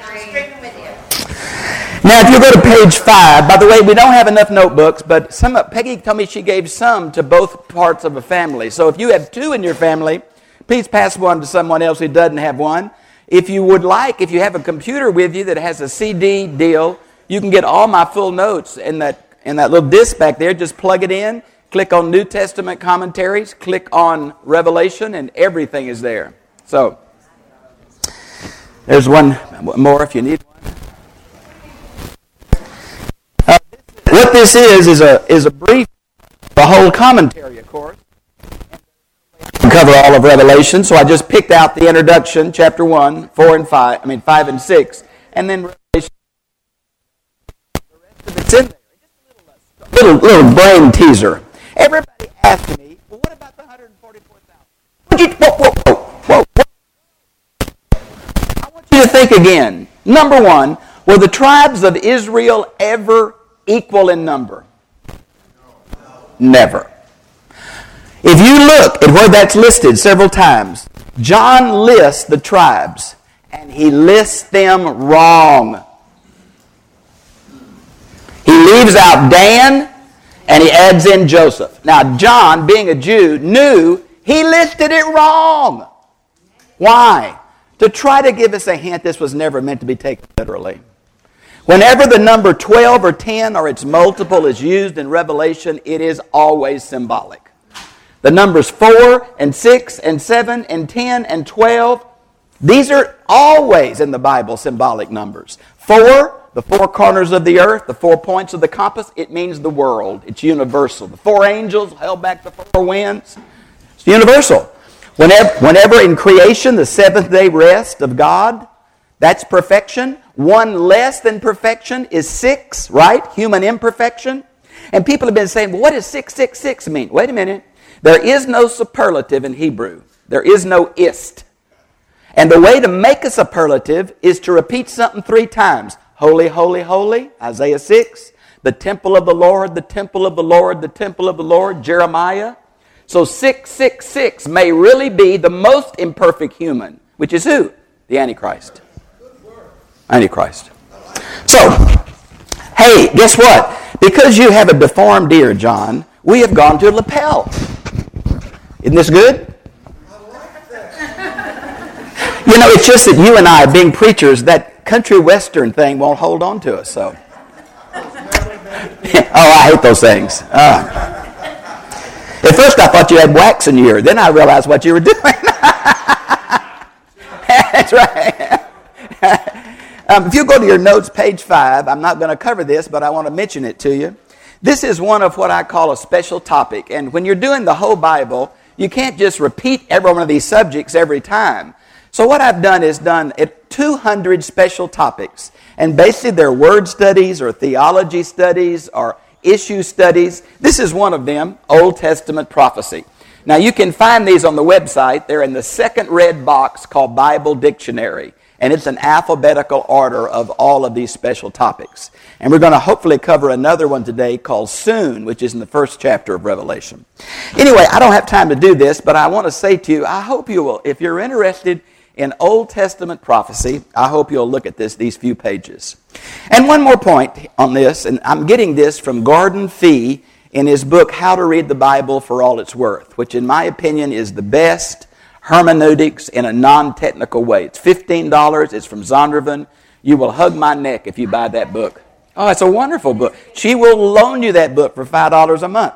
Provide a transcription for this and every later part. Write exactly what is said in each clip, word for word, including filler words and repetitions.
Now, if you go to page five, by the way, we don't have enough notebooks, but some Peggy told me she gave some to both parts of a family. So if you have two in your family, please pass one to someone else who doesn't have one. If you would like, if you have a computer with you that has a C D deal, you can get all my full notes in that in that little disc back there. Just plug it in, click on New Testament commentaries, click on Revelation, and everything is there. So there's one more if you need one. Uh, what this is is a is a brief, the whole commentary, of course. Cover all of Revelation, so I just picked out the introduction, chapter one, four and five. I mean five and six, and then Revelation. The rest of it's in there. Just a little, little, little brain teaser. Everybody asks me, well, what about the one hundred forty-four thousand? Whoa, whoa, whoa, whoa! I want you to think again. Number one, were the tribes of Israel ever equal in number? Never. If you look at where that's listed several times, John lists the tribes, and he lists them wrong. He leaves out Dan, and he adds in Joseph. Now, John, being a Jew, knew he listed it wrong. Why? To try to give us a hint this was never meant to be taken literally. Whenever the number twelve or ten or its multiple is used in Revelation, it is always symbolic. The numbers four and six and seven and ten and twelve, these are always in the Bible symbolic numbers. Four, the four corners of the earth, the four points of the compass, it means the world. It's universal. The four angels held back the four winds. It's universal. Whenever, whenever in creation, the seventh day rest of God, that's perfection. One less than perfection is six, right? Human imperfection. And people have been saying, well, what does six six six mean? Wait a minute. There is no superlative in Hebrew. There is no ist. And the way to make a superlative is to repeat something three times. Holy, holy, holy, Isaiah six. The temple of the Lord, the temple of the Lord, the temple of the Lord, Jeremiah. So six six six may really be the most imperfect human, which is who? The Antichrist. Antichrist. So, hey, guess what? Because you have a deformed ear, John, we have gone to lapel. Isn't this good? You know, it's just that you and I, being preachers, that country western thing won't hold on to us. So, oh, I hate those things. Uh. At first, I thought you had wax in your ear. Then I realized what you were doing. That's right. um, if you go to your notes, page five, I'm not going to cover this, but I want to mention it to you. This is one of what I call a special topic. And when you're doing the whole Bible, you can't just repeat every one of these subjects every time. So what I've done is done two hundred special topics. And basically they're word studies or theology studies or issue studies. This is one of them, Old Testament prophecy. Now you can find these on the website. They're in the second red box called Bible Dictionary. And it's an alphabetical order of all of these special topics. And we're going to hopefully cover another one today called Soon, which is in the first chapter of Revelation. Anyway, I don't have time to do this, but I want to say to you, I hope you will, if you're interested in Old Testament prophecy, I hope you'll look at this, these few pages. And one more point on this, and I'm getting this from Gordon Fee in his book, How to Read the Bible for All It's Worth, which in my opinion is the best hermeneutics in a non-technical way. It's fifteen dollars. It's from Zondervan. You will hug my neck if you buy that book. Oh, it's a wonderful book. She will loan you that book for five dollars a month.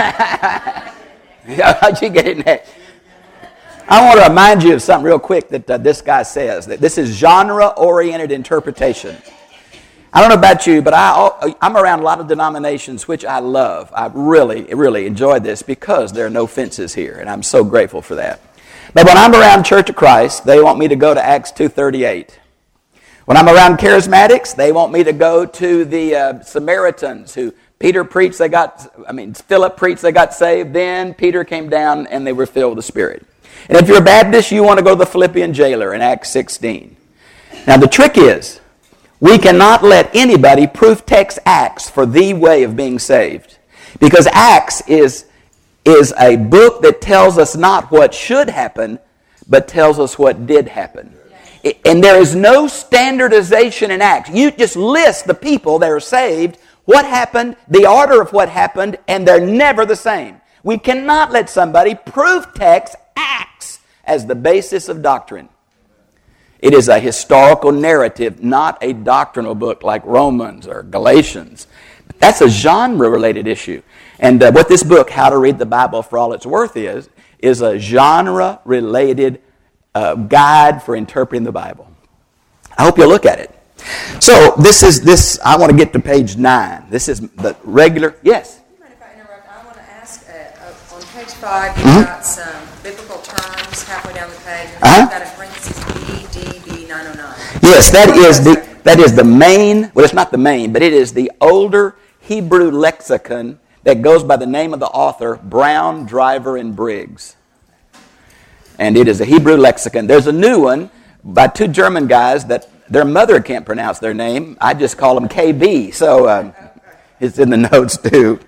How'd you get it next? I want to remind you of something real quick that uh, this guy says, that this is genre-oriented interpretation. I don't know about you, but I, I'm around a lot of denominations, which I love. I really, really enjoy this because there are no fences here, and I'm so grateful for that. But when I'm around Church of Christ, they want me to go to Acts two thirty-eight. When I'm around Charismatics, they want me to go to the uh, Samaritans who Peter preached, they got, I mean, Philip preached, they got saved. Then Peter came down and they were filled with the Spirit. And if you're a Baptist, you want to go to the Philippian jailer in Acts sixteen. Now the trick is, we cannot let anybody proof text Acts for the way of being saved. Because Acts is, is a book that tells us not what should happen, but tells us what did happen. And there is no standardization in Acts. You just list the people that are saved, what happened, the order of what happened, and they're never the same. We cannot let somebody proof text Acts as the basis of doctrine. It is a historical narrative, not a doctrinal book like Romans or Galatians. That's a genre-related issue. And uh, what this book, How to Read the Bible for All It's Worth, is, is a genre-related uh, guide for interpreting the Bible. I hope you'll look at it. So this is this. I want to get to page nine. This is the regular. Yes. Do you mind if I interrupt? I want to ask. Uh, on page five, you've mm-hmm. got some biblical terms halfway down the page. And uh-huh. You've got a parentheses B D B nine oh nine. Yes, that is the that is the main. Well, it's not the main, but it is the older Hebrew lexicon that goes by the name of the author, Brown, Driver, and Briggs. And it is a Hebrew lexicon. There's a new one by two German guys that their mother can't pronounce their name. I just call them K B. So uh, it's in the notes too.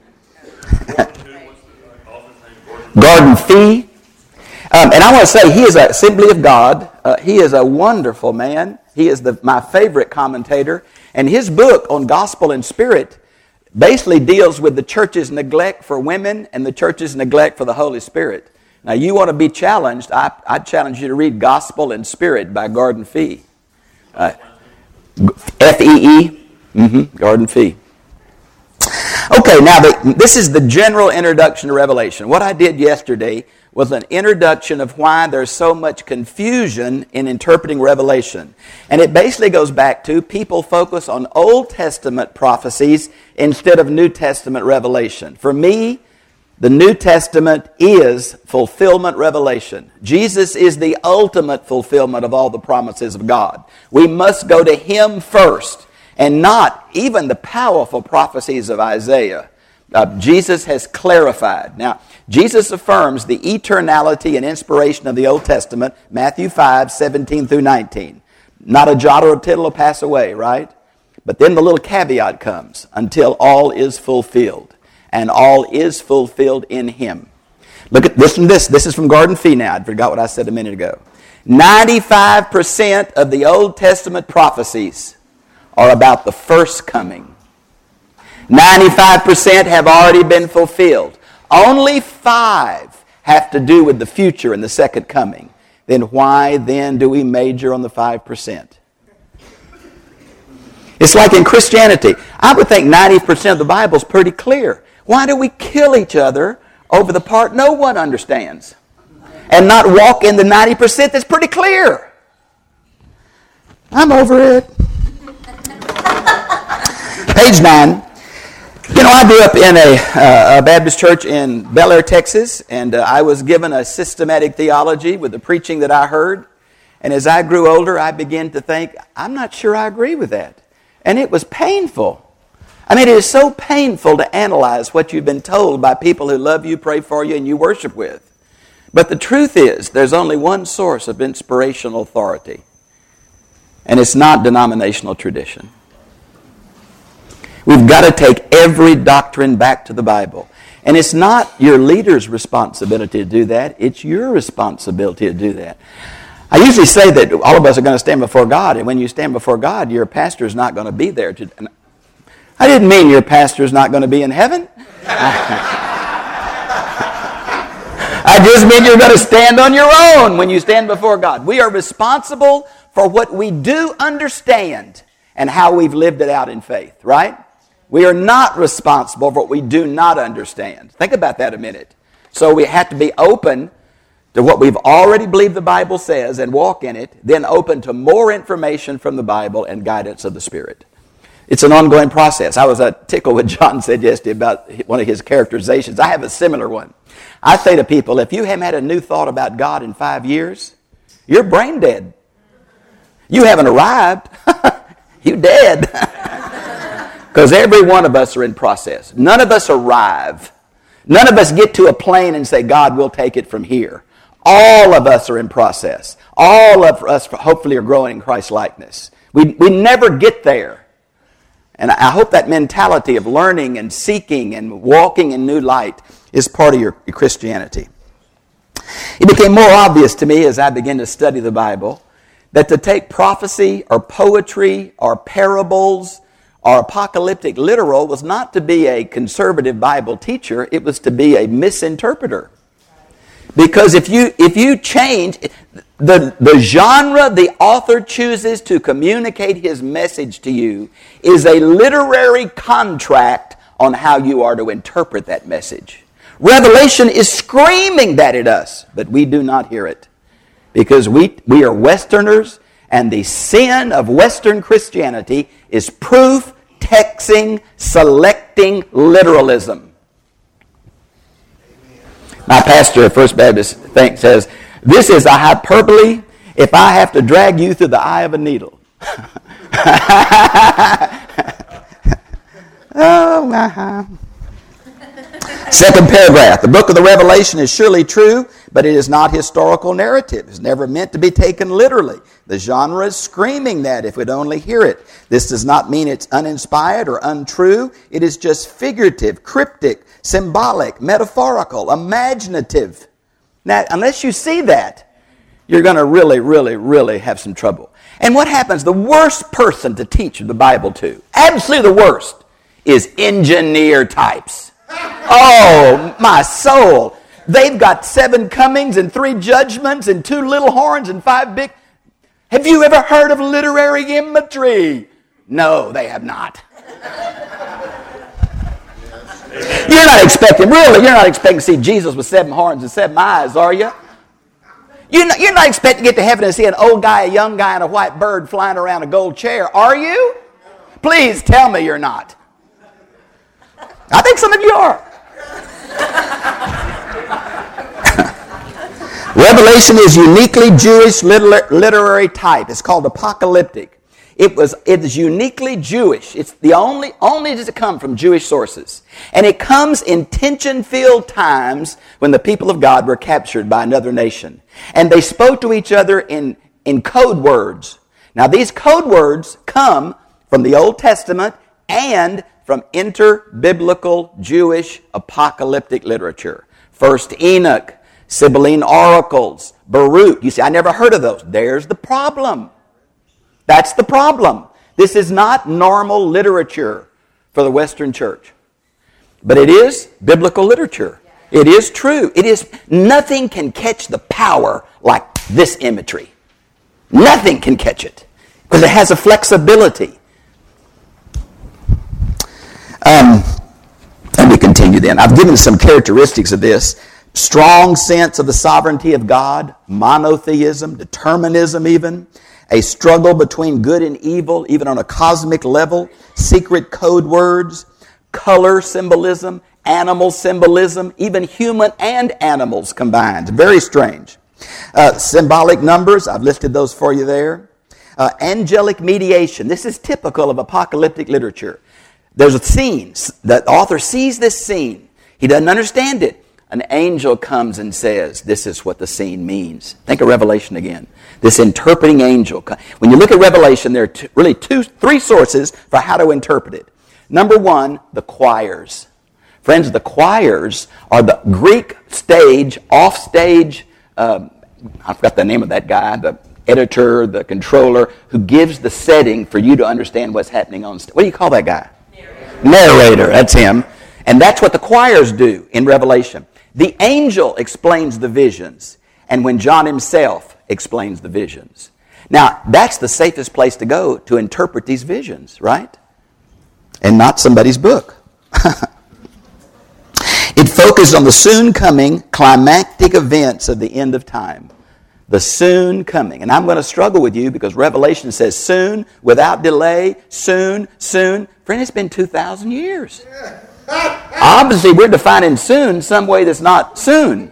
Gordon Fee. Um, and I want to say he is a Assembly of God. Uh, he is a wonderful man. He is the, my favorite commentator. And his book on gospel and spirit basically deals with the church's neglect for women and the church's neglect for the Holy Spirit. Now, you want to be challenged, I, I challenge you to read Gospel and Spirit by Gordon Fee. Uh, F E E, mm-hmm, Gordon Fee. Okay, now the, this is the general introduction to Revelation. What I did yesterday was an introduction of why there's so much confusion in interpreting Revelation. And it basically goes back to people focus on Old Testament prophecies instead of New Testament revelation. For me, the New Testament is fulfillment revelation. Jesus is the ultimate fulfillment of all the promises of God. We must go to Him first, and not even the powerful prophecies of Isaiah. Uh, Jesus has clarified. Now, Jesus affirms the eternality and inspiration of the Old Testament, Matthew five, seventeen through nineteen. Not a jot or a tittle will pass away, right? But then the little caveat comes, until all is fulfilled. And all is fulfilled in Him. Look at, listen to this. This is from Gordon Fee now. I forgot what I said a minute ago. ninety-five percent of the Old Testament prophecies are about the first coming. ninety-five percent have already been fulfilled. Only five have to do with the future and the second coming. Then why then do we major on the five percent? It's like in Christianity. I would think ninety percent of the Bible is pretty clear. Why do we kill each other over the part no one understands? And not walk in the ninety percent that's pretty clear? I'm over it. Page nine. You know, I grew up in a, uh, a Baptist church in Bel Air, Texas, and uh, I was given a systematic theology with the preaching that I heard. And as I grew older, I began to think, I'm not sure I agree with that. And it was painful. I mean, it is so painful to analyze what you've been told by people who love you, pray for you, and you worship with. But the truth is, there's only one source of inspirational authority. And it's not denominational tradition. We've got to take every doctrine back to the Bible. And it's not your leader's responsibility to do that. It's your responsibility to do that. I usually say that all of us are going to stand before God, and when you stand before God, your pastor is not going to be there. To, I didn't mean your pastor is not going to be in heaven. I just mean you're going to stand on your own when you stand before God. We are responsible for what we do understand and how we've lived it out in faith, right? We are not responsible for what we do not understand. Think about that a minute. So we have to be open to what we've already believed the Bible says and walk in it, then open to more information from the Bible and guidance of the Spirit. It's an ongoing process. I was uh, tickled what John said yesterday about one of his characterizations. I have a similar one. I say to people, if you haven't had a new thought about God in five years, you're brain dead. You haven't arrived. You dead. Because every one of us are in process. None of us arrive. None of us get to a plane and say, God, we'll take it from here. All of us are in process. All of us hopefully are growing in Christ's likeness. We, we never get there. And I hope that mentality of learning and seeking and walking in new light is part of your, your Christianity. It became more obvious to me as I began to study the Bible that to take prophecy or poetry or parables or apocalyptic literal was not to be a conservative Bible teacher, it was to be a misinterpreter. Because if you if you change the, the genre the author chooses to communicate his message to you is a literary contract on how you are to interpret that message. Revelation is screaming that at us, but we do not hear it. Because we, we are Westerners, and the sin of Western Christianity is proof, texting, selecting literalism. My pastor at First Baptist think says, this is a hyperbole if I have to drag you through the eye of a needle. Oh, my. Second paragraph. The book of the Revelation is surely true, but it is not historical narrative. It's never meant to be taken literally. The genre is screaming that if we'd only hear it. This does not mean it's uninspired or untrue. It is just figurative, cryptic, symbolic, metaphorical, imaginative. Now, unless you see that, you're going to really, really, really have some trouble. And what happens? The worst person to teach the Bible to, absolutely the worst, is engineer types. Oh, my soul. They've got seven comings and three judgments and two little horns and five big... Have you ever heard of literary imagery? No, they have not. You're not expecting, really, you're not expecting to see Jesus with seven horns and seven eyes, are you? You're not, you're not expecting to get to heaven and see an old guy, a young guy, and a white bird flying around a gold chair, are you? Please tell me you're not. I think some of you are. Revelation is uniquely Jewish liter- literary type. It's called apocalyptic. It was it is uniquely Jewish. It's the only only does it come from Jewish sources. And it comes in tension-filled times when the people of God were captured by another nation. And they spoke to each other in, in code words. Now these code words come from the Old Testament and from inter-biblical Jewish apocalyptic literature. First Enoch, Sibylline oracles, Baruch. You see, I never heard of those. There's the problem. That's the problem. This is not normal literature for the Western church. But it is biblical literature. It is true. It is, nothing can catch the power like this imagery. Nothing can catch it. Because it has a flexibility. Um, let me continue then. I've given some characteristics of this. Strong sense of the sovereignty of God, monotheism, determinism even, a struggle between good and evil, even on a cosmic level, secret code words, color symbolism, animal symbolism, even human and animals combined. Very strange. Uh, symbolic numbers, I've listed those for you there. Uh, angelic mediation. This is typical of apocalyptic literature. There's a scene. The author sees this scene. He doesn't understand it. An angel comes and says, this is what the scene means. Think of Revelation again. This interpreting angel. When you look at Revelation, there are two, really two, three sources for how to interpret it. Number one, the choirs. Friends, the choirs are the Greek stage, off-stage, um, I forgot the name of that guy, the editor, the controller, who gives the setting for you to understand what's happening on stage. What do you call that guy? Narrator. Narrator, that's him. And that's what the choirs do in Revelation. The angel explains the visions, and when John himself explains the visions. Now, that's the safest place to go to interpret these visions, right? And not somebody's book. It focused on the soon coming climactic events of the end of time. The soon coming. And I'm going to struggle with you because Revelation says soon, without delay, soon, soon. Friend, it's been two thousand years. Obviously, we're defining soon some way that's not soon.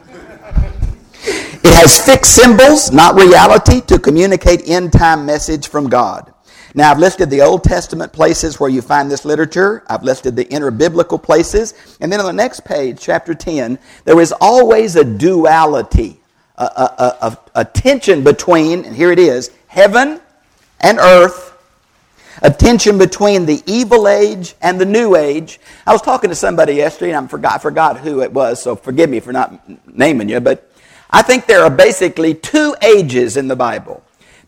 It has fixed symbols, not reality, to communicate end-time message from God. Now, I've listed the Old Testament places where you find this literature. I've listed the inter-biblical places. And then on the next page, chapter ten, there is always a duality, a, a, a, a tension between, and here it is, heaven and earth, a tension between the evil age and the new age. I was talking to somebody yesterday, and I forgot, I forgot who it was, so forgive me for not naming you, but I think there are basically two ages in the Bible.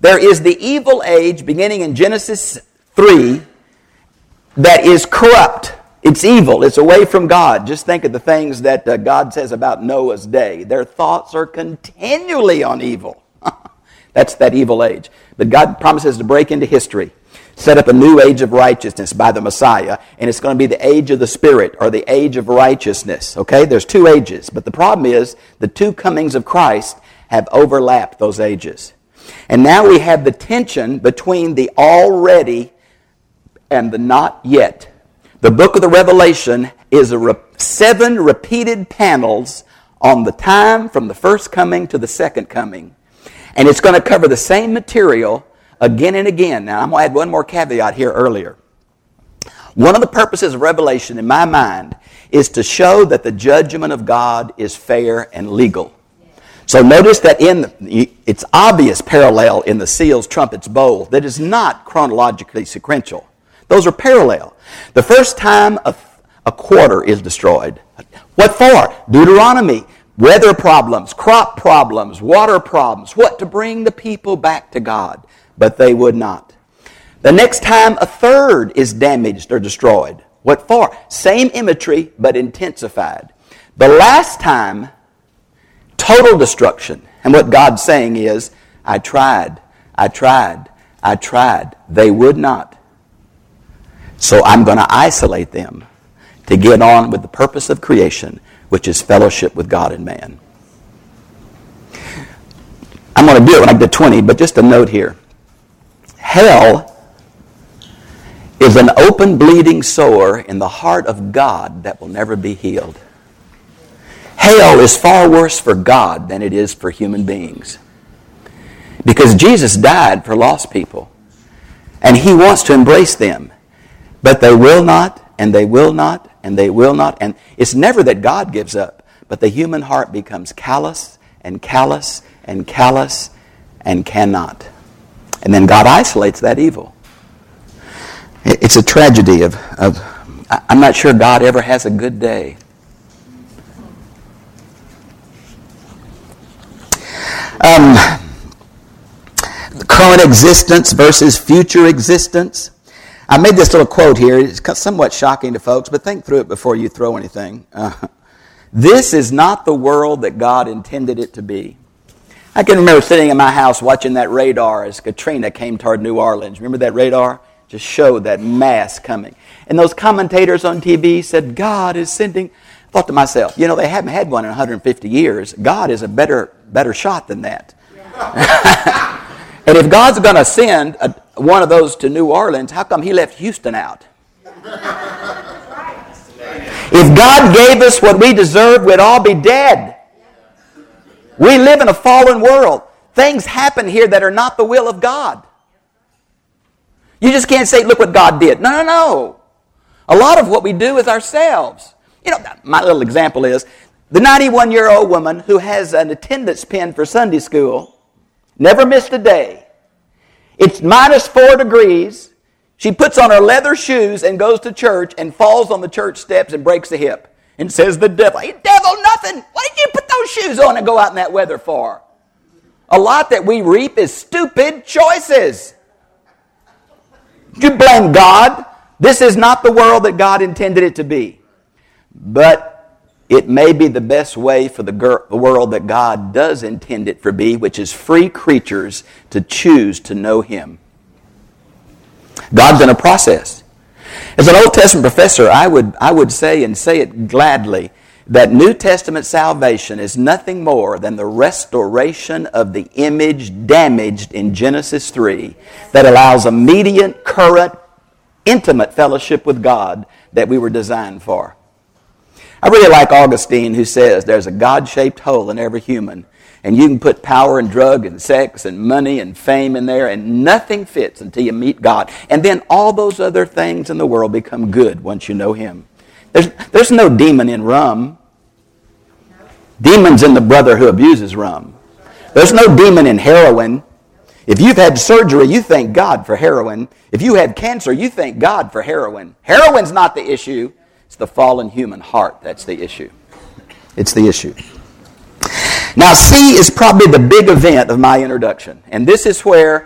There is the evil age beginning in Genesis three that is corrupt. It's evil. It's away from God. Just think of the things that uh, God says about Noah's day. Their thoughts are continually on evil. That's that evil age. But God promises to break into history, set up a new age of righteousness by the Messiah, and it's going to be the age of the Spirit, or the age of righteousness. Okay? There's two ages. But the problem is the two comings of Christ have overlapped those ages. And now we have the tension between the already and the not yet. The book of the Revelation is a re- seven repeated panels on the time from the first coming to the second coming. And it's going to cover the same material again and again. Now, I'm going to add one more caveat here earlier. One of the purposes of Revelation, in my mind, is to show that the judgment of God is fair and legal. So notice that in the, it's obvious parallel in the seals, trumpets, bowls that is not chronologically sequential. Those are parallel. The first time a, a quarter is destroyed. What for? Deuteronomy. Weather problems, crop problems, water problems. What? To bring the people back to God. But they would not. The next time a third is damaged or destroyed. What for? Same imagery, but intensified. The last time, total destruction. And what God's saying is, I tried, I tried, I tried. They would not. So I'm going to isolate them to get on with the purpose of creation, which is fellowship with God and man. I'm going to do it when I get to twenty, but just a note here. Hell is an open bleeding sore in the heart of God that will never be healed. Hell is far worse for God than it is for human beings. Because Jesus died for lost people. And He wants to embrace them. But they will not, and they will not, and they will not. And it's never that God gives up, but the human heart becomes callous and callous and callous and cannot. And then God isolates that evil. It's a tragedy of, of I'm not sure God ever has a good day. Um, current existence versus future existence. I made this little quote here. It's somewhat shocking to folks, but think through it before you throw anything. Uh, this is not the world that God intended it to be. I can remember sitting in my house watching that radar as Katrina came toward New Orleans. Remember that radar? Just showed that mass coming. And those commentators on T V said, God is sending. I thought to myself, you know, they haven't had one in one hundred fifty years. God is a better, better shot than that. Yeah. And if God's going to send a, one of those to New Orleans, how come He left Houston out? If God gave us what we deserved, we'd all be dead. We live in a fallen world. Things happen here that are not the will of God. You just can't say, look what God did. No, no, no. A lot of what we do is ourselves. You know, my little example is the ninety-one-year-old woman who has an attendance pin for Sunday school. Never missed a day. It's minus four degrees. She puts on her leather shoes and goes to church and falls on the church steps and breaks a hip. And says the devil, hey, devil, nothing. Why did you put those shoes on and go out in that weather for? A lot that we reap is stupid choices. You blame God. This is not the world that God intended it to be. But it may be the best way for the, gir- the world that God does intend it for be, which is free creatures to choose to know Him. God's in a process. As an Old Testament professor, I would, I would say, and say it gladly, that New Testament salvation is nothing more than the restoration of the image damaged in Genesis three that allows immediate, current, intimate fellowship with God that we were designed for. I really like Augustine, who says there's a God-shaped hole in every human, and you can put power and drug and sex and money and fame in there, and nothing fits until you meet God. And then all those other things in the world become good once you know Him. There's, there's no demon in rum. Demon's in the brother who abuses rum. There's no demon in heroin. If you've had surgery, you thank God for heroin. If you have cancer, you thank God for heroin. Heroin's not the issue. It's the fallen human heart that's the issue. It's the issue. Now, C is probably the big event of my introduction. And this is where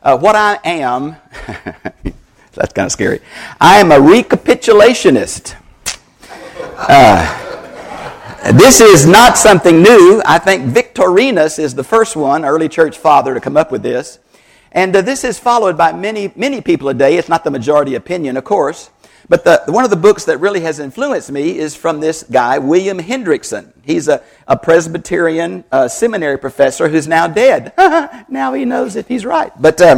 uh, what I am, that's kind of scary. I am a recapitulationist. Uh, this is not something new. I think Victorinus is the first one, early church father, to come up with this. And uh, this is followed by many, many people today. It's not the majority opinion, of course. But the, one of the books that really has influenced me is from this guy, William Hendrickson. He's a, a Presbyterian uh, seminary professor who's now dead. Now he knows if he's right. But um,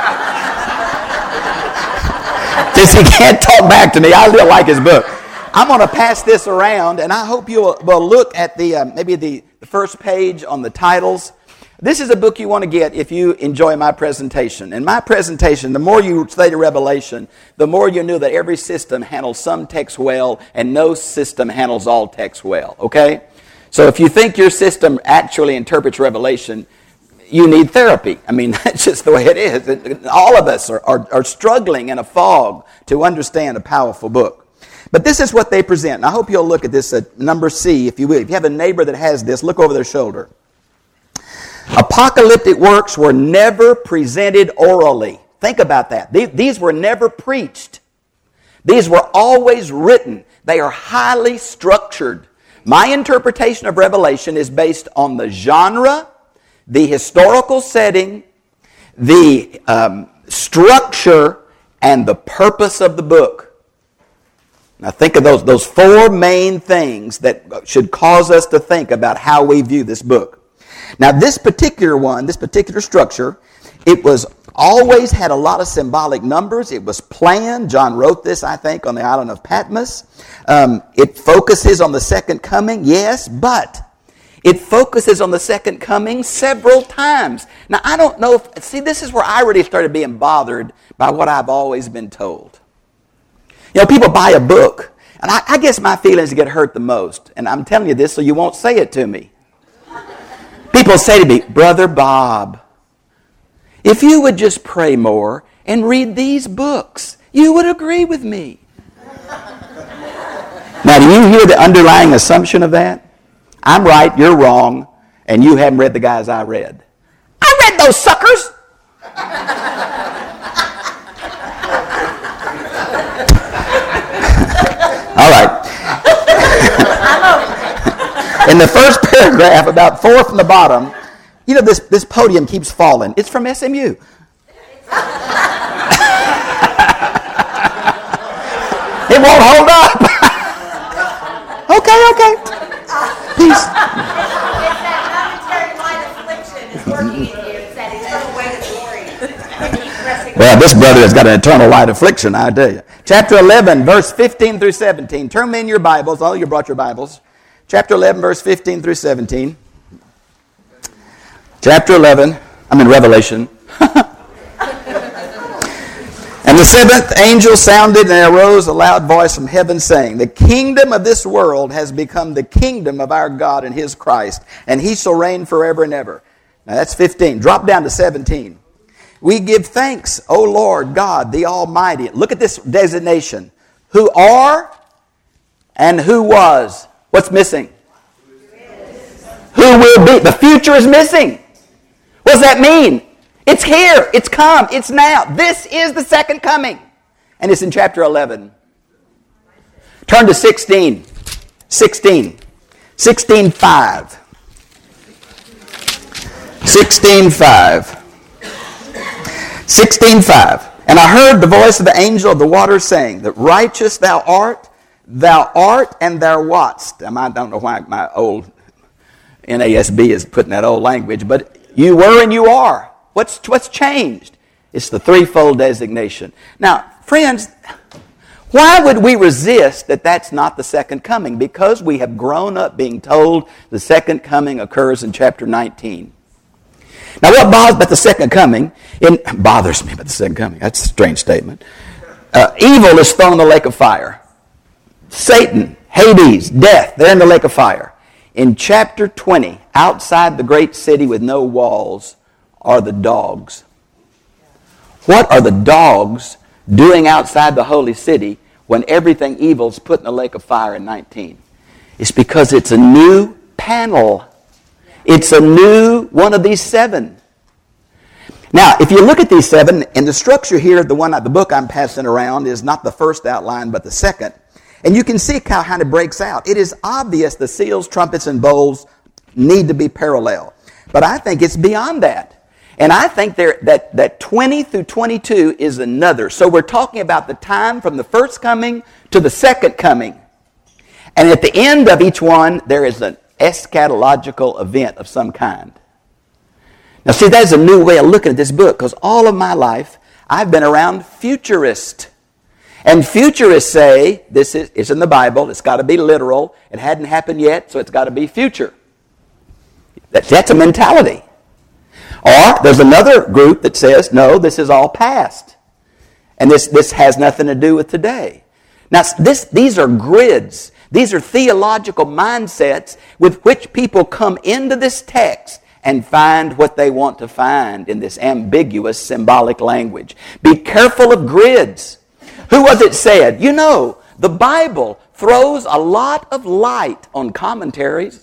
since he can't talk back to me, I still like his book. I'm going to pass this around, and I hope you will, will look at the uh, maybe the, the first page on the titles. This is a book you want to get if you enjoy my presentation. In my presentation, the more you study Revelation, the more you know that every system handles some text well and no system handles all text well, okay? So if you think your system actually interprets Revelation, you need therapy. I mean, that's just the way it is. All of us are, are, are struggling in a fog to understand a powerful book. But this is what they present. And I hope you'll look at this at number C, if you will. If you have a neighbor that has this, look over their shoulder. Apocalyptic works were never presented orally. Think about that. These were never preached. These were always written. They are highly structured. My interpretation of Revelation is based on the genre, the historical setting, the um, structure, and the purpose of the book. Now think of those, those four main things that should cause us to think about how we view this book. Now this particular one, this particular structure, it was always had a lot of symbolic numbers. It was planned. John wrote this, I think, on the island of Patmos. Um, it focuses on the second coming, yes, but it focuses on the second coming several times. Now I don't know if, see, this is where I really started being bothered by what I've always been told. You know, people buy a book, and I, I guess my feelings get hurt the most. And I'm telling you this so you won't say it to me. People say to me, Brother Bob, if you would just pray more and read these books, you would agree with me. Now, do you hear the underlying assumption of that? I'm right, you're wrong, and you haven't read the guys I read. I read those suckers! All right. In the first paragraph, about four from the bottom, you know, this, this podium keeps falling. It's from S M U. It won't hold up. Okay, okay. Peace. It's that momentary light affliction is working in you. It's that eternal weight of glory. Well, this brother has got an eternal light affliction, I tell you. Chapter eleven, verse fifteen through seventeen. Turn me in your Bibles. All you brought your Bibles. Chapter eleven, verse fifteen through seventeen. Chapter eleven, I'm in Revelation. And the seventh angel sounded, and there arose a loud voice from heaven saying, the kingdom of this world has become the kingdom of our God and his Christ, and he shall reign forever and ever. Now that's fifteen. Drop down to seventeen. We give thanks, O Lord God, the Almighty. Look at this designation. Who are and who was. What's missing? Who will be. The future is missing. What does that mean? It's here. It's come. It's now. This is the second coming. And it's in chapter eleven. Turn to sixteen. sixteen. sixteen five. sixteen five. sixteen five. And I heard the voice of the angel of the waters saying, that righteous thou art, thou art and thou wast. I don't know why my old N A S B is putting that old language, but you were and you are. What's, what's changed? It's the threefold designation. Now, friends, why would we resist that that's not the second coming? Because we have grown up being told the second coming occurs in chapter nineteen. Now, what bothers about the second coming, it bothers me about the second coming. That's a strange statement. Uh, evil is thrown in the lake of fire. Satan, Hades, death, they're in the lake of fire. In chapter twenty, outside the great city with no walls, are the dogs. What are the dogs doing outside the holy city when everything evil is put in the lake of fire in nineteen? It's because it's a new panel. It's a new one of these seven. Now, if you look at these seven, and the structure here, the one, the book I'm passing around is not the first outline, but the second. And you can see how, how it breaks out. It is obvious the seals, trumpets, and bowls need to be parallel. But I think it's beyond that. And I think there, that, that twenty through twenty-two is another. So we're talking about the time from the first coming to the second coming. And at the end of each one, there is an eschatological event of some kind. Now see, that's a new way of looking at this book, because all of my life, I've been around futurists. And futurists say, this is it's in the Bible, it's got to be literal, it hadn't happened yet, so it's got to be future. That, that's a mentality. Or there's another group that says, no, this is all past. And this, this has nothing to do with today. Now, this, these are grids. These are theological mindsets with which people come into this text and find what they want to find in this ambiguous symbolic language. Be careful of grids. Who was it said? You know, the Bible throws a lot of light on commentaries.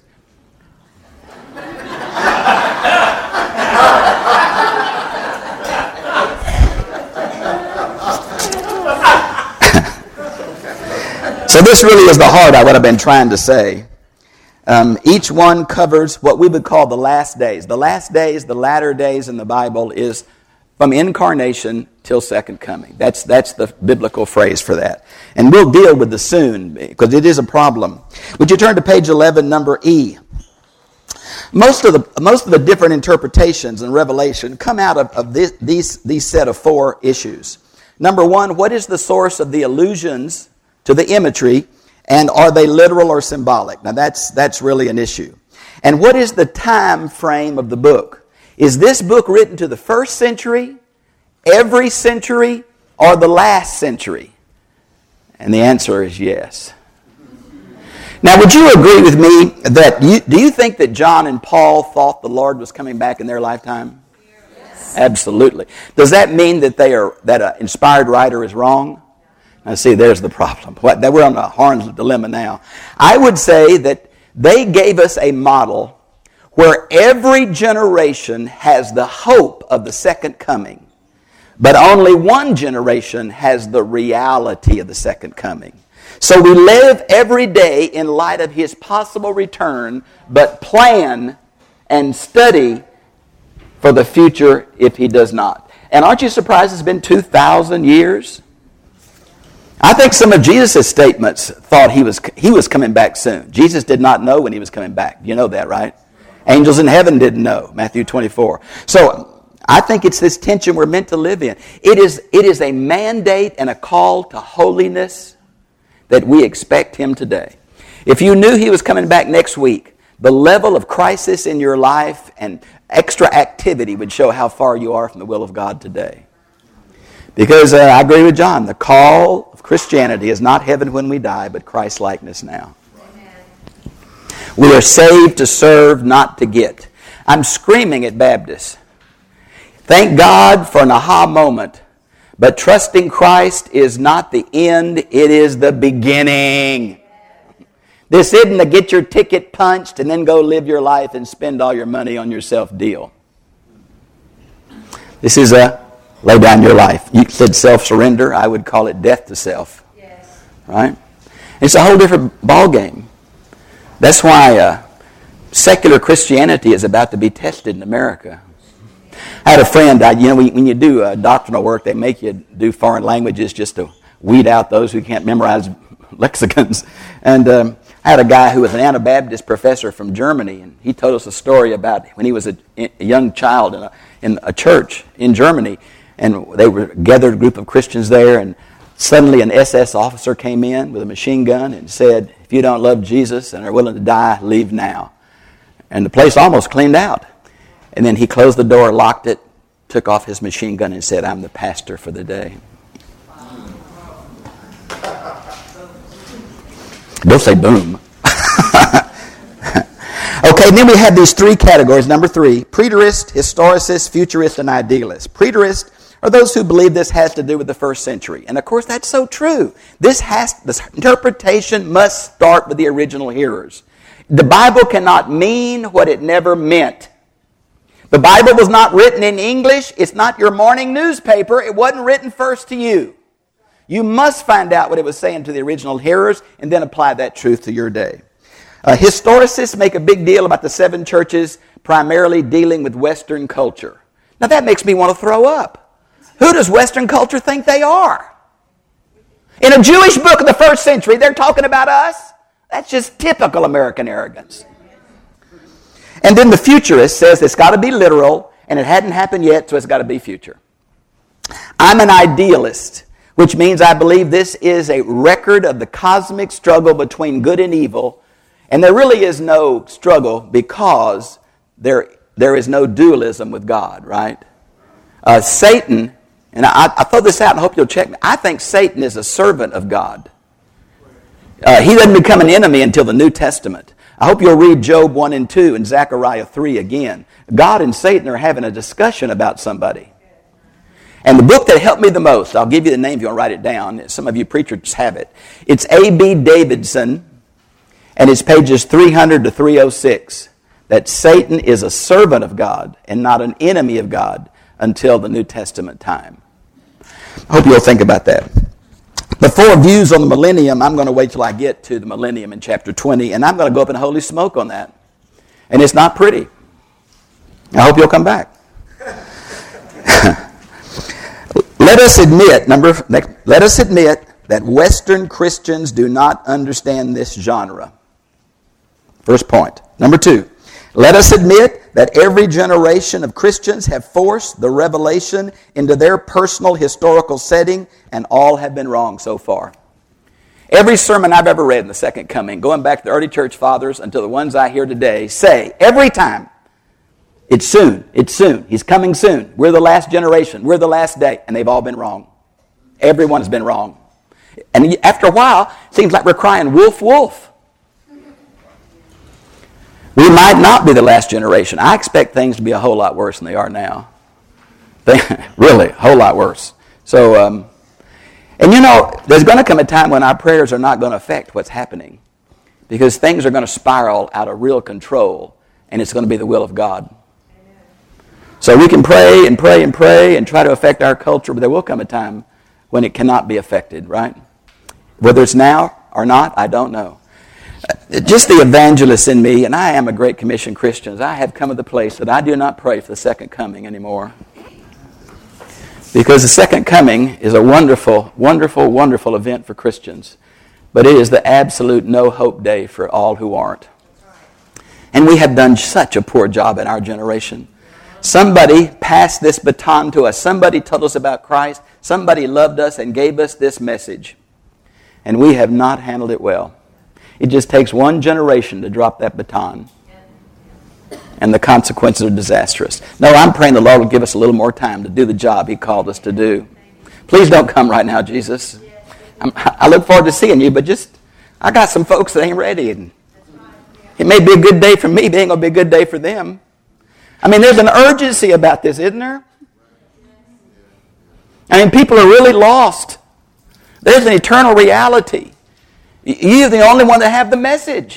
So this really is the heart of what I've been trying to say. Um, each one covers what we would call the last days. The last days, the latter days in the Bible is from incarnation till second coming. That's, that's the biblical phrase for that. And we'll deal with the soon, because it is a problem. Would you turn to page eleven, number E? Most of the, most of the different interpretations in Revelation come out of, of this, these, these set of four issues. Number one, what is the source of the allusions to the imagery, and are they literal or symbolic? Now that's, that's really an issue. And what is the time frame of the book? Is this book written to the first century, every century, or the last century? And the answer is yes. Now, would you agree with me that, you, do you think that John and Paul thought the Lord was coming back in their lifetime? Yes. Absolutely. Does that mean that they are that an inspired writer is wrong? Now, see, there's the problem. We're on a Horn's dilemma now. I would say that they gave us a model where every generation has the hope of the second coming, but only one generation has the reality of the second coming. So we live every day in light of His possible return, but plan and study for the future if He does not. And aren't you surprised it's been two thousand years? I think some of Jesus' statements thought he was he was coming back soon. Jesus did not know when He was coming back. You know that, right? Angels in heaven didn't know, Matthew twenty-four. So I think it's this tension we're meant to live in. It is, it is a mandate and a call to holiness that we expect Him today. If you knew He was coming back next week, the level of crisis in your life and extra activity would show how far you are from the will of God today. Because uh, I agree with John, the call of Christianity is not heaven when we die, but Christ-likeness now. Amen. We are saved to serve, not to get. I'm screaming at Baptists. Thank God for an aha moment, but trusting Christ is not the end, it is the beginning. This isn't a get your ticket punched and then go live your life and spend all your money on yourself deal. This is a lay down your life. You said self-surrender. I would call it death to self. Yes. Right? It's a whole different ballgame. That's why uh, secular Christianity is about to be tested in America. I had a friend, I, you know, when you do uh, doctrinal work, they make you do foreign languages just to weed out those who can't memorize lexicons. And um, I had a guy who was an Anabaptist professor from Germany, and he told us a story about when he was a, a young child in a, in a church in Germany. And they were a gathered group of Christians there, and suddenly an S S officer came in with a machine gun and said, if you don't love Jesus and are willing to die, leave now. And the place almost cleaned out. And then he closed the door, locked it, took off his machine gun and said, I'm the pastor for the day. Don't say boom. Okay, and then we have these three categories. Number three, preterist, historicist, futurist, and idealist. Preterist are those who believe this has to do with the first century. And of course, that's so true. This has, this interpretation must start with the original hearers. The Bible cannot mean what it never meant. The Bible was not written in English. It's not your morning newspaper. It wasn't written first to you. You must find out what it was saying to the original hearers and then apply that truth to your day. Uh, historicists make a big deal about the seven churches primarily dealing with Western culture. Now that makes me want to throw up. Who does Western culture think they are? In a Jewish book of the first century, they're talking about us? That's just typical American arrogance. And then the futurist says it's got to be literal, and it hadn't happened yet, so it's got to be future. I'm an idealist, which means I believe this is a record of the cosmic struggle between good and evil, and there really is no struggle because there, there is no dualism with God, right? Uh, Satan, and I, I throw this out and I hope you'll check me, I think Satan is a servant of God. Uh, he doesn't become an enemy until the New Testament. I hope you'll read Job one and two and Zechariah three again. God and Satan are having a discussion about somebody. And the book that helped me the most, I'll give you the name if you want to write it down. Some of you preachers have it. It's A B Davidson, and it's pages three hundred to three oh six. That Satan is a servant of God and not an enemy of God until the New Testament time. I hope you'll think about that. The four views on the millennium, I'm going to wait till I get to the millennium in chapter twenty, and I'm going to go up in holy smoke on that. And it's not pretty. I hope you'll come back. Let us admit, number, let us admit that Western Christians do not understand this genre. First point. Number two, let us admit that every generation of Christians have forced the revelation into their personal historical setting, and all have been wrong so far. Every sermon I've ever read in the Second Coming, going back to the early church fathers until the ones I hear today, say every time, it's soon, it's soon, he's coming soon, we're the last generation, we're the last day, and they've all been wrong. Everyone has been wrong. And after a while, it seems like we're crying, wolf, wolf. We might not be the last generation. I expect things to be a whole lot worse than they are now. They, really, a whole lot worse. So, um, and you know, there's going to come a time when our prayers are not going to affect what's happening, because things are going to spiral out of real control, and it's going to be the will of God. So we can pray and pray and pray and try to affect our culture, but there will come a time when it cannot be affected, right? Whether it's now or not, I don't know. Just the evangelist in me, and I am a Great Commission Christian, I have come to the place that I do not pray for the second coming anymore. Because the second coming is a wonderful, wonderful, wonderful event for Christians. But it is the absolute no-hope day for all who aren't. And we have done such a poor job in our generation. Somebody passed this baton to us. Somebody told us about Christ. Somebody loved us and gave us this message. And we have not handled it well. It just takes one generation to drop that baton. And the consequences are disastrous. No, I'm praying the Lord will give us a little more time to do the job He called us to do. Please don't come right now, Jesus. I'm, I look forward to seeing you, but just, I got some folks that ain't ready. And it may be a good day for me, but it ain't going to be a good day for them. I mean, there's an urgency about this, isn't there? I mean, people are really lost. There's an eternal reality. You're the only one that have the message.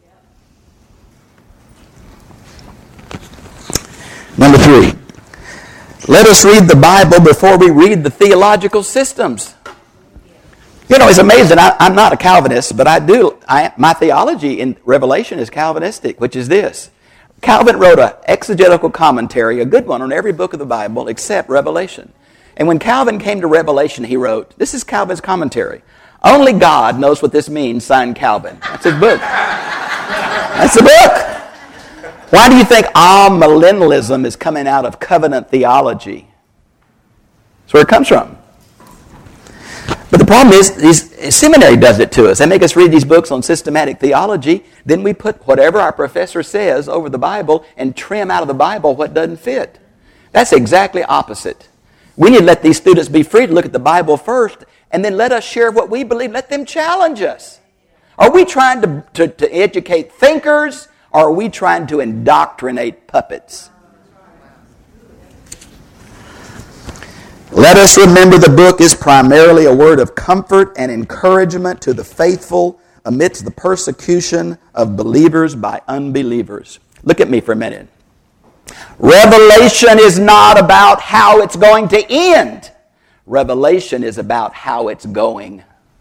Number three, let us read the Bible before we read the theological systems. You know, it's amazing. I, I'm not a Calvinist, but I do. I, my theology in Revelation is Calvinistic, which is this. Calvin wrote an exegetical commentary, a good one, on every book of the Bible except Revelation. And when Calvin came to Revelation, he wrote, this is Calvin's commentary. Only God knows what this means, signed Calvin. That's his book. That's the book. Why do you think amillennialism is coming out of covenant theology? That's where it comes from. But the problem is, these, seminary does it to us. They make us read these books on systematic theology. Then we put whatever our professor says over the Bible and trim out of the Bible what doesn't fit. That's exactly opposite. We need to let these students be free to look at the Bible first, and then let us share what we believe. Let them challenge us. Are we trying to, to, to educate thinkers, or are we trying to indoctrinate puppets? Let us remember the book is primarily a word of comfort and encouragement to the faithful amidst the persecution of believers by unbelievers. Look at me for a minute. Revelation is not about how it's going to end. Revelation is about how it's going.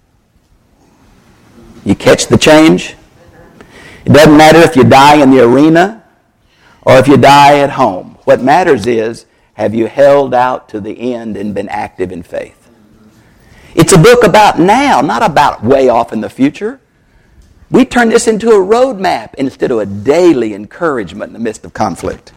You catch the change? It doesn't matter if you die in the arena or if you die at home. What matters is, have you held out to the end and been active in faith? It's a book about now, not about way off in the future. We turn this into a roadmap instead of a daily encouragement in the midst of conflict.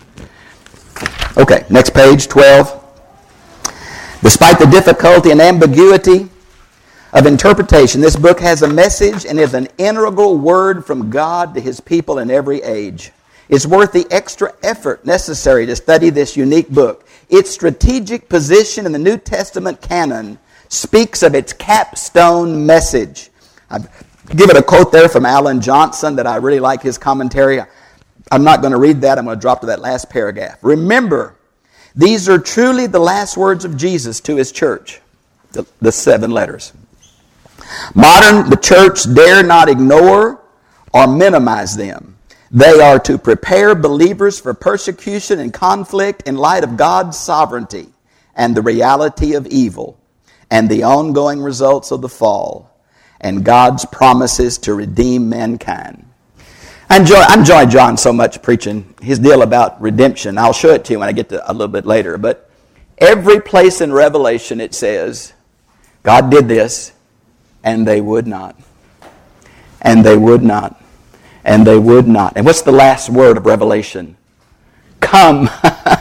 Okay, next page, twelve. Despite the difficulty and ambiguity of interpretation, this book has a message and is an integral word from God to His people in every age. It's worth the extra effort necessary to study this unique book. Its strategic position in the New Testament canon speaks of its capstone message. I've given a quote there from Alan Johnson that I really like his commentary. I'm not going to read that. I'm going to drop to that last paragraph. Remember, these are truly the last words of Jesus to His church, the, the seven letters. Modern, the church dare not ignore or minimize them. They are to prepare believers for persecution and conflict in light of God's sovereignty and the reality of evil and the ongoing results of the fall and God's promises to redeem mankind. I enjoy, I enjoy John so much preaching his deal about redemption. I'll show it to you when I get to a little bit later. But every place in Revelation it says, God did this, and they would not. And they would not. And they would not. And what's the last word of Revelation? Come.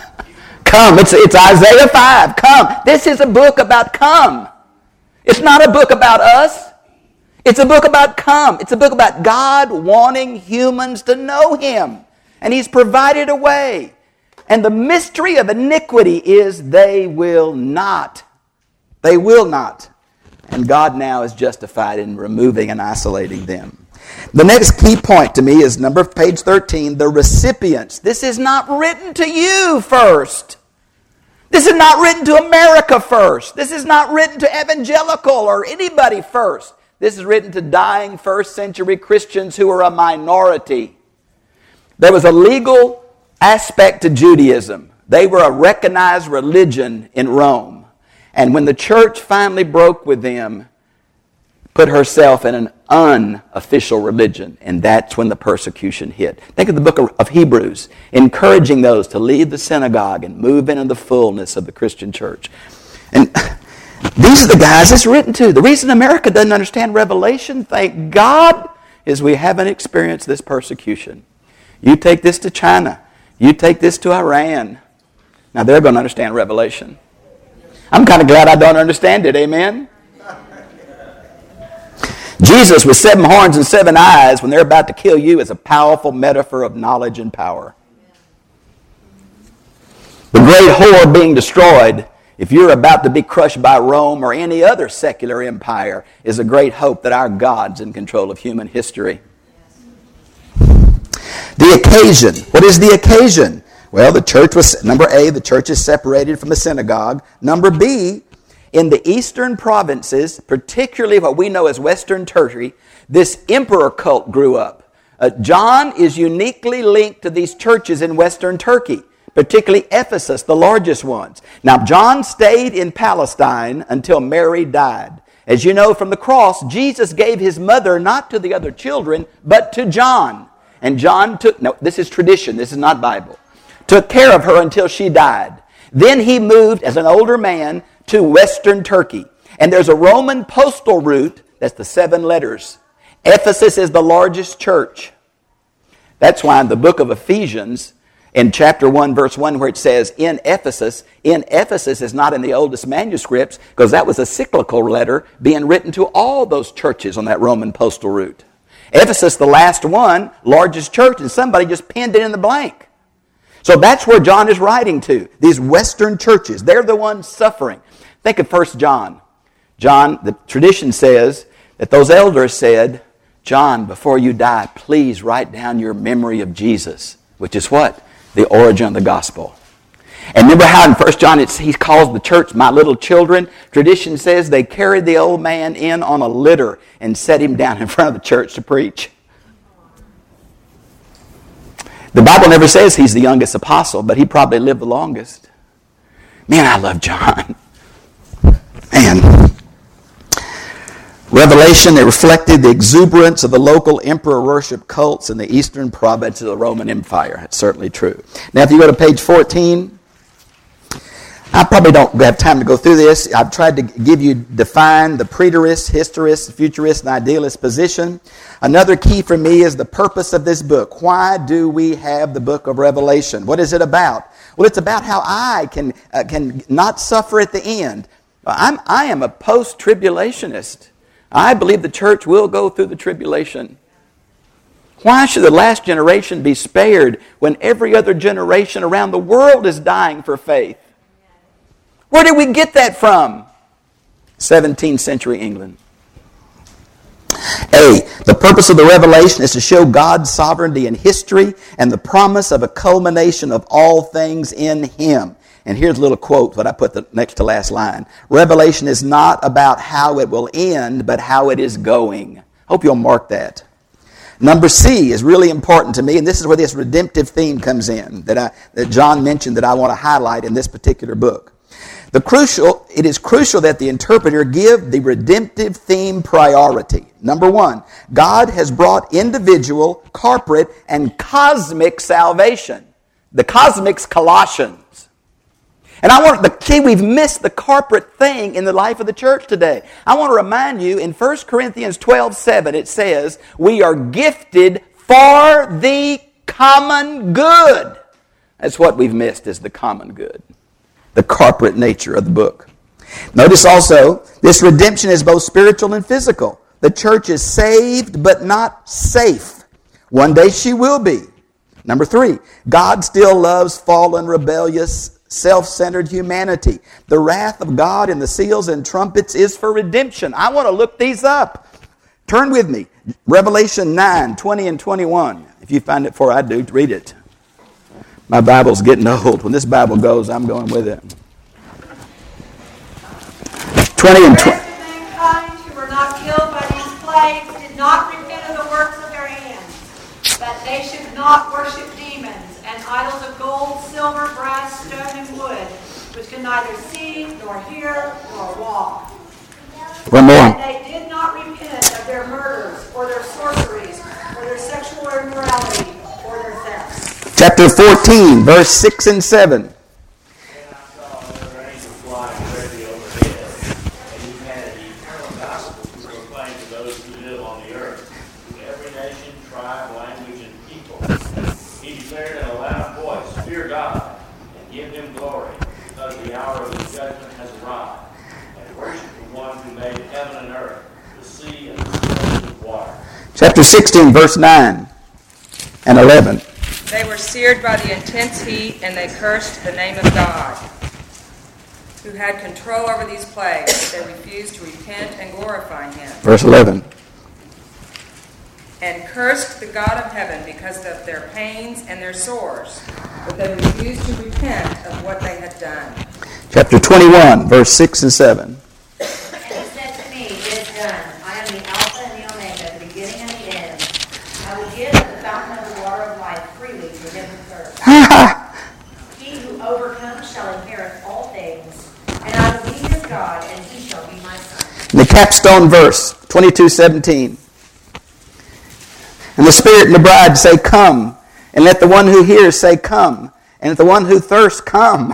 Come. It's, it's Isaiah five. Come. This is a book about come. It's not a book about us. It's a book about come. It's a book about God wanting humans to know Him. And He's provided a way. And the mystery of iniquity is they will not. They will not. And God now is justified in removing and isolating them. The next key point to me is number page thirteen, the recipients. This is not written to you first. This is not written to America first. This is not written to evangelical or anybody first. This is written to dying first century Christians who are a minority. There was a legal aspect to Judaism. They were a recognized religion in Rome. And when the church finally broke with them, put herself in an unofficial religion, and that's when the persecution hit. Think of the book of Hebrews, encouraging those to leave the synagogue and move into the fullness of the Christian church. And these are the guys it's written to. The reason America doesn't understand Revelation, thank God, is we haven't experienced this persecution. You take this to China. You take this to Iran. Now they're going to understand Revelation. I'm kind of glad I don't understand it, amen? Jesus with seven horns and seven eyes when they're about to kill you is a powerful metaphor of knowledge and power. The great whore being destroyed, if you're about to be crushed by Rome or any other secular empire, is a great hope that our God's in control of human history. The occasion. What is the occasion? Well, the church was, number A, the church is separated from the synagogue. Number B, in the eastern provinces, particularly what we know as Western Turkey, this emperor cult grew up. Uh, John is uniquely linked to these churches in Western Turkey, particularly Ephesus, the largest ones. Now, John stayed in Palestine until Mary died. As you know from the cross, Jesus gave His mother not to the other children, but to John. And John took, no, this is tradition, this is not Bible, took care of her until she died. Then he moved as an older man to Western Turkey. And there's a Roman postal route, that's the seven letters. Ephesus is the largest church. That's why in the book of Ephesians, in chapter one, verse one, where it says, in Ephesus, in Ephesus is not in the oldest manuscripts, because that was a cyclical letter being written to all those churches on that Roman postal route. Ephesus, the last one, largest church, and somebody just pinned it in the blank. So that's where John is writing to, these Western churches. They're the ones suffering. Think of First John. John, the tradition says that those elders said, John, before you die, please write down your memory of Jesus, which is what? The origin of the gospel. And remember how in First John it's, he calls the church my little children? Tradition says they carried the old man in on a litter and set him down in front of the church to preach. The Bible never says he's the youngest apostle, but he probably lived the longest. Man, I love John. Man. Revelation that reflected the exuberance of the local emperor worship cults in the eastern province of the Roman Empire. That's certainly true. Now, if you go to page fourteen, I probably don't have time to go through this. I've tried to give you, define the preterist, historist, futurist, and idealist position. Another key for me is the purpose of this book. Why do we have the book of Revelation? What is it about? Well, it's about how I can uh, can not suffer at the end. I'm, I am a post-tribulationist. I believe the church will go through the tribulation. Why should the last generation be spared when every other generation around the world is dying for faith? Where did we get that from? seventeenth century England. A, the purpose of the revelation is to show God's sovereignty in history and the promise of a culmination of all things in Him. And here's a little quote that I put the next to last line. Revelation is not about how it will end, but how it is going. Hope you'll mark that. Number C is really important to me, and this is where this redemptive theme comes in that, I, that John mentioned that I want to highlight in this particular book. The crucial, it is crucial that the interpreter give the redemptive theme priority. Number one, God has brought individual, corporate, and cosmic salvation. The cosmic's Colossians. And I want the see, we've missed the corporate thing in the life of the church today. I want to remind you, in First Corinthians twelve seven, it says, we are gifted for the common good. That's what we've missed, is the common good. The corporate nature of the book. Notice also, this redemption is both spiritual and physical. The church is saved but not safe. One day she will be. Number three, God still loves fallen, rebellious, self-centered humanity. The wrath of God in the seals and trumpets is for redemption. I want to look these up. Turn with me. Revelation nine, twenty and twenty-one. If you find it before I do, read it. My Bible's getting old. When this Bible goes, I'm going with it. twenty and twenty. The rest of mankind who were not killed by these plagues did not repent of the works of their hands, that they should not worship demons and idols of gold, silver, brass, stone, and wood, which can neither see, nor hear, nor walk. One more. And they did not repent of their murders, or their sorceries, or their sexual immorality, or their thefts. Chapter fourteen, verse six and seven. And I saw another angel flying ready overhead, and he had an eternal gospel to proclaim to those who live on the earth, to every nation, tribe, language, and people. He declared in a loud voice, fear God, and give Him glory, because the hour of His judgment has arrived, and worship the one who made heaven and earth, the sea and the springs of water. Chapter sixteen, verse nine and eleven. They were seared by the intense heat, and they cursed the name of God, who had control over these plagues. They refused to repent and glorify Him. Verse eleven. And cursed the God of heaven because of their pains and their sores. But they refused to repent of what they had done. Chapter twenty-one, verse six and seven. And He said to me, it is done. I am the Alpha and the Omega, the beginning and the end. I will give of the fountain of the water of life freely to him who thirsts. He who overcomes shall inherit all things, and I will be his God, and he shall be my son. And the capstone verse, twenty-two seventeen. And the Spirit and the bride say, come. And let the one who hears say, come. And let the one who thirsts come.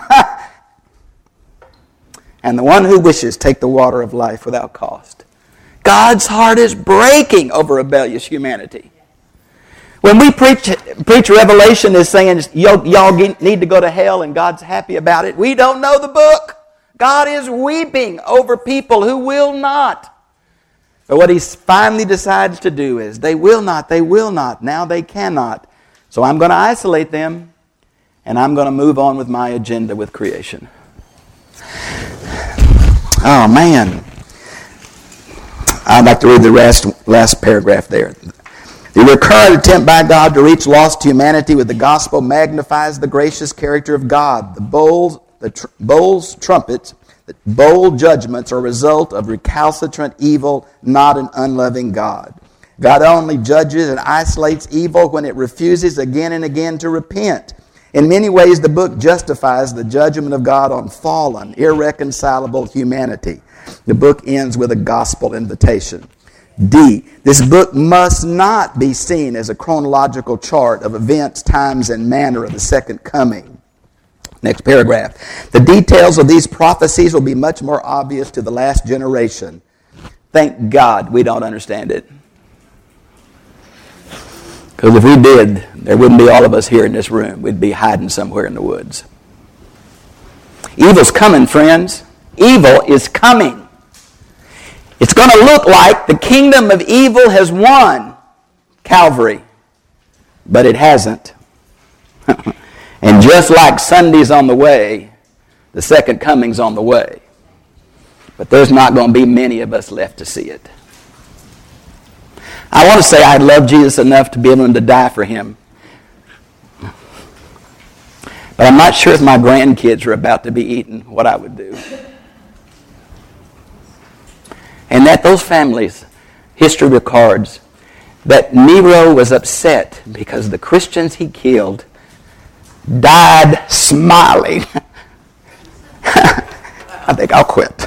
And the one who wishes take the water of life without cost. God's heart is breaking over rebellious humanity. When we preach, preach Revelation is saying, y'all, y'all need to go to hell and God's happy about it. We don't know the book. God is weeping over people who will not. But what He finally decides to do is, they will not, they will not, now they cannot. So I'm going to isolate them, and I'm going to move on with my agenda with creation. Oh, man. I'd like to read the last, last paragraph there. The recurrent attempt by God to reach lost humanity with the gospel magnifies the gracious character of God. The bowls, the tr- bowls, trumpets, the bold judgments are a result of recalcitrant evil, not an unloving God. God only judges and isolates evil when it refuses again and again to repent. In many ways, the book justifies the judgment of God on fallen, irreconcilable humanity. The book ends with a gospel invitation. D, this book must not be seen as a chronological chart of events, times, and manner of the second coming. Next paragraph. The details of these prophecies will be much more obvious to the last generation. Thank God we don't understand it. Because if we did, there wouldn't be all of us here in this room. We'd be hiding somewhere in the woods. Evil's coming, friends. Evil is coming. It's going to look like the kingdom of evil has won Calvary, but it hasn't. And just like Sunday's on the way, the second coming's on the way. But there's not going to be many of us left to see it. I want to say I love Jesus enough to be willing to die for him. But I'm not sure if my grandkids are about to be eaten what I would do. And that those families, history records, that Nero was upset because the Christians he killed died smiling. I think I'll quit.